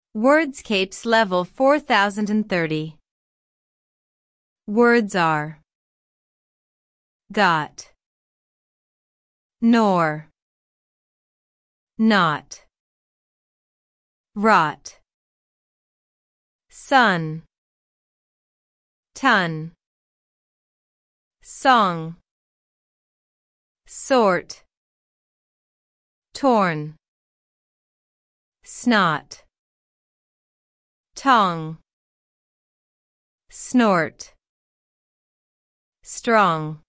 Wordscapes Level 4030. Words are got, nor, not, rot, sun, ton, song, sort, torn, snot, tongue, snort, strong.